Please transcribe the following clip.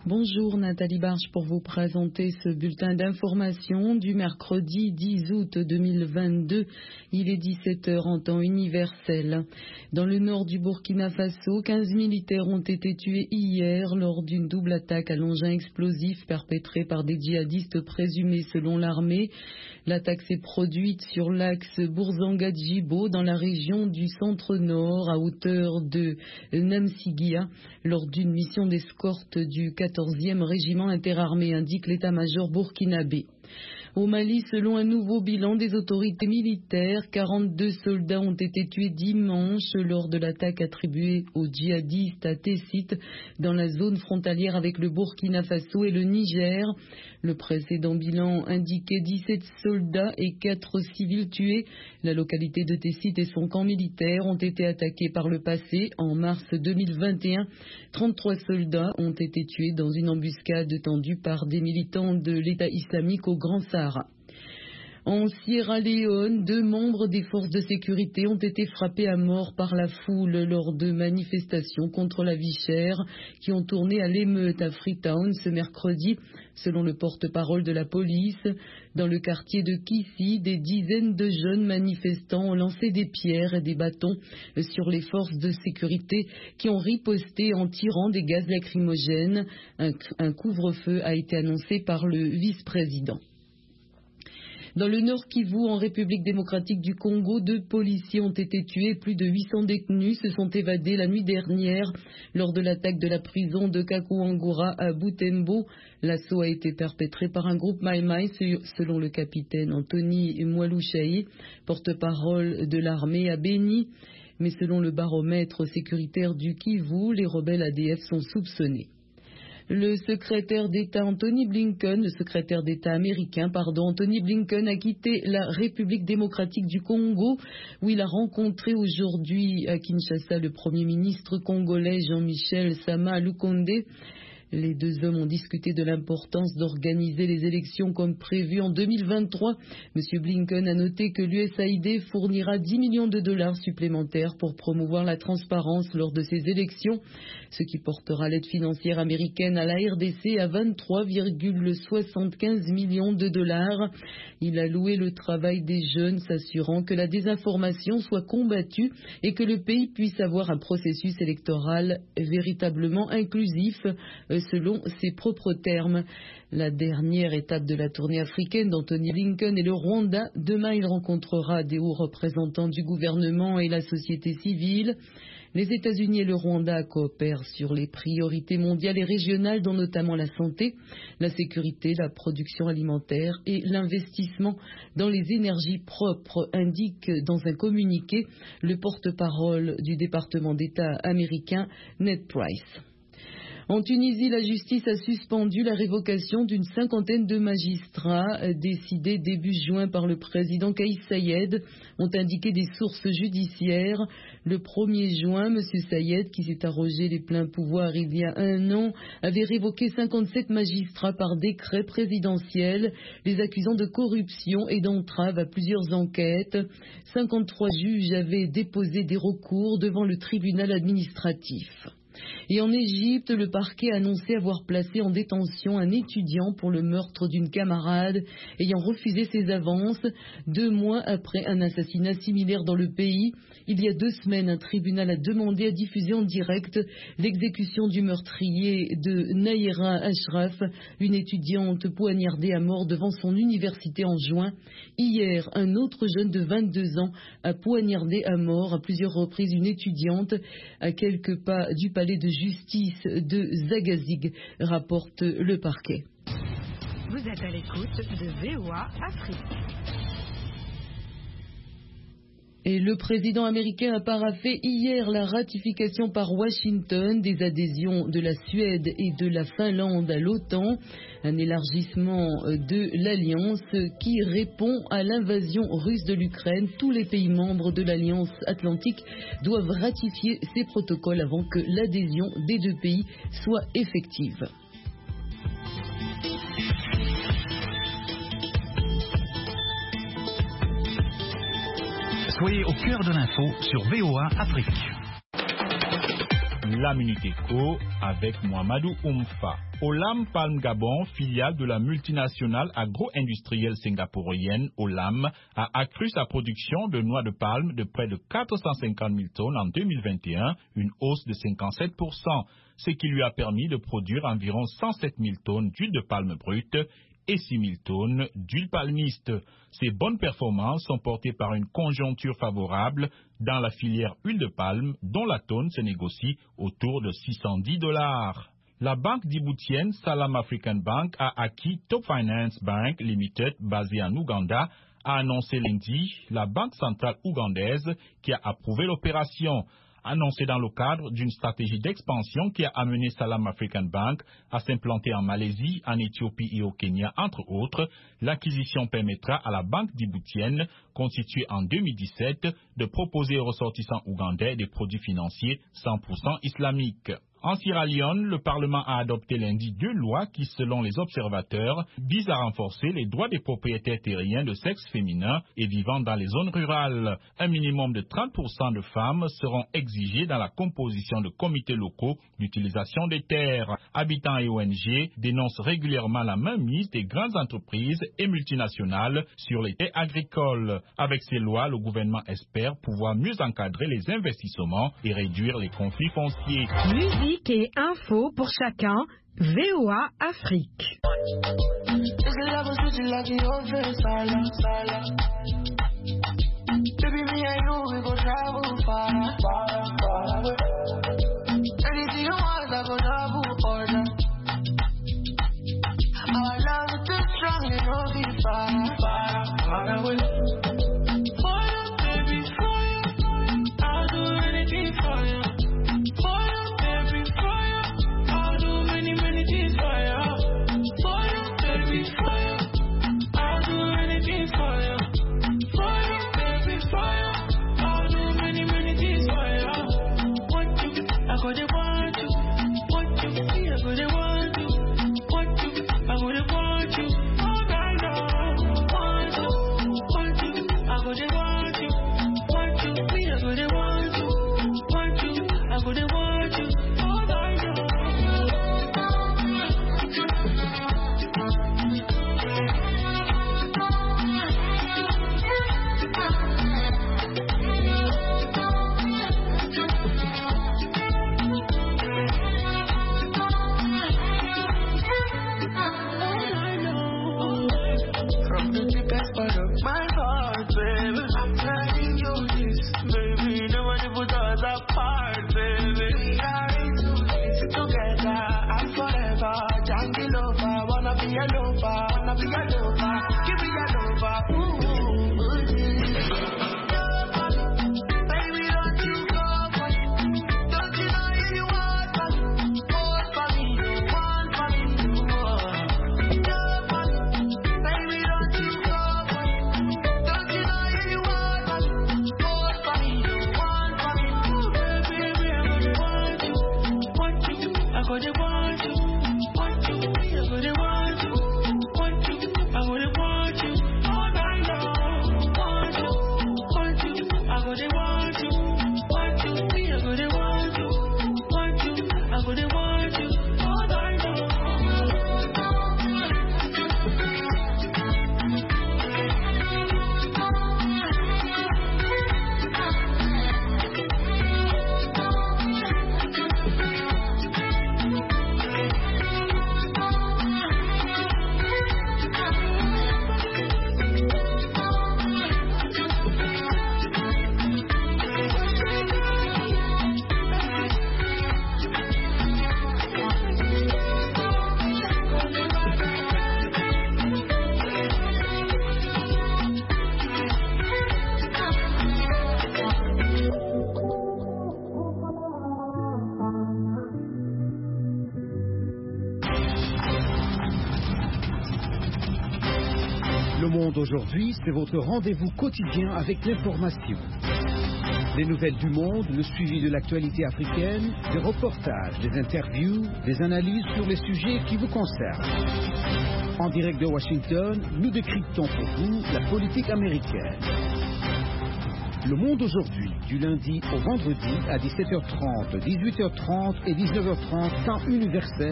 Bonjour Nathalie Barge pour vous présenter ce bulletin d'information du mercredi 10 août 2022. Il est 17h en temps universel. Dans le nord du Burkina Faso, 15 militaires ont été tués hier lors d'une double attaque à l'engin explosif perpétrée par des djihadistes présumés selon l'armée. L'attaque s'est produite sur l'axe Bourzanga-Djibo dans la région du centre-nord à hauteur de Namsigia lors d'une mission d'escorte du 14e régiment interarmé, indique l'état-major burkinabé. Au Mali, selon un nouveau bilan des autorités militaires, 42 soldats ont été tués dimanche lors de l'attaque attribuée aux djihadistes à Tessit dans la zone frontalière avec le Burkina Faso et le Niger. Le précédent bilan indiquait 17 soldats et 4 civils tués. La localité de Tessit et son camp militaire ont été attaqués par le passé. En mars 2021, 33 soldats ont été tués dans une embuscade tendue par des militants de l'État islamique au Grand Sahara. En Sierra Leone, 2 membres des forces de sécurité ont été frappés à mort par la foule lors de manifestations contre la vie chère qui ont tourné à l'émeute à Freetown ce mercredi, selon le porte-parole de la police. Dans le quartier de Kissi, des dizaines de jeunes manifestants ont lancé des pierres et des bâtons sur les forces de sécurité qui ont riposté en tirant des gaz lacrymogènes. Un couvre-feu a été annoncé par le vice-président. Dans le Nord Kivu, en République démocratique du Congo, 2 policiers ont été tués. Plus de 800 détenus se sont évadés la nuit dernière lors de l'attaque de la prison de Kakuangura à Butembo. L'assaut a été perpétré par un groupe Maï-Maï, selon le capitaine Anthony Mwalushaï, porte-parole de l'armée à Beni. Mais selon le baromètre sécuritaire du Kivu, les rebelles ADF sont soupçonnés. Le secrétaire d'État américain, Anthony Blinken a quitté la République démocratique du Congo où il a rencontré aujourd'hui à Kinshasa le Premier ministre congolais Jean-Michel Sama Lukonde. Les 2 hommes ont discuté de l'importance d'organiser les élections comme prévu en 2023. M. Blinken a noté que l'USAID fournira 10 millions de dollars supplémentaires pour promouvoir la transparence lors de ces élections, ce qui portera l'aide financière américaine à la RDC à 23,75 millions de dollars. Il a loué le travail des jeunes, s'assurant que la désinformation soit combattue et que le pays puisse avoir un processus électoral véritablement inclusif, selon ses propres termes. La dernière étape de la tournée africaine d'Anthony Blinken est le Rwanda. Demain, il rencontrera des hauts représentants du gouvernement et la société civile. Les États-Unis et le Rwanda coopèrent sur les priorités mondiales et régionales, dont notamment la santé, la sécurité, la production alimentaire et l'investissement dans les énergies propres, indique dans un communiqué le porte-parole du département d'État américain, Ned Price. En Tunisie, la justice a suspendu la révocation d'une 50aine de magistrats décidés début juin par le président Kaïs Saïed, ont indiqué des sources judiciaires. Le 1er juin, M. Saïed, qui s'est arrogé les pleins pouvoirs il y a 1 an, avait révoqué 57 magistrats par décret présidentiel, les accusant de corruption et d'entrave à plusieurs enquêtes. 53 juges avaient déposé des recours devant le tribunal administratif. Et en Égypte, le parquet a annoncé avoir placé en détention un étudiant pour le meurtre d'une camarade ayant refusé ses avances 2 mois après un assassinat similaire dans le pays. Il y a 2 semaines, un tribunal a demandé à diffuser en direct l'exécution du meurtrier de Naïra Ashraf, une étudiante poignardée à mort devant son université en juin. Hier, un autre jeune de 22 ans a poignardé à mort à plusieurs reprises une étudiante à quelques pas du palais de justice de Zagazig, rapporte le parquet. Vous êtes à l'écoute de VOA Afrique. Et le président américain a paraphé hier la ratification par Washington des adhésions de la Suède et de la Finlande à l'OTAN, un élargissement de l'Alliance qui répond à l'invasion russe de l'Ukraine. Tous les pays membres de l'Alliance Atlantique doivent ratifier ces protocoles avant que l'adhésion des 2 pays soit effective. Soyez au cœur de l'info sur VOA Afrique. La Minute Éco avec Mohamedou Oumfa. Olam Palm Gabon, filiale de la multinationale agro-industrielle singapourienne Olam, a accru sa production de noix de palme de près de 450 000 tonnes en 2021, une hausse de 57%, ce qui lui a permis de produire environ 107 000 tonnes d'huile de palme brute et 6 000 tonnes d'huile palmiste. Ces bonnes performances sont portées par une conjoncture favorable dans la filière huile de palme, dont la tonne se négocie autour de $610. La banque djiboutienne Salam African Bank a acquis Top Finance Bank Limited, basée en Ouganda, a annoncé lundi la banque centrale ougandaise qui a approuvé l'opération. Annoncé dans le cadre d'une stratégie d'expansion qui a amené Salam African Bank à s'implanter en Malaisie, en Éthiopie et au Kenya, entre autres, l'acquisition permettra à la banque djiboutienne, constituée en 2017, de proposer aux ressortissants ougandais des produits financiers 100% islamiques. En Sierra Leone, le Parlement a adopté lundi 2 lois qui, selon les observateurs, visent à renforcer les droits des propriétaires terriens de sexe féminin et vivant dans les zones rurales. Un minimum de 30% de femmes seront exigées dans la composition de comités locaux d'utilisation des terres. Habitants et ONG dénoncent régulièrement la mainmise des grandes entreprises et multinationales sur les terres agricoles. Avec ces lois, le gouvernement espère pouvoir mieux encadrer les investissements et réduire les conflits fonciers. Musique et info pour chacun, VOA Afrique. Le Monde aujourd'hui, c'est votre rendez-vous quotidien avec l'information. Les nouvelles du monde, le suivi de l'actualité africaine, des reportages, des interviews, des analyses sur les sujets qui vous concernent. En direct de Washington, nous décryptons pour vous la politique américaine. Le Monde aujourd'hui, du lundi au vendredi à 17h30, 18h30 et 19h30, temps universel.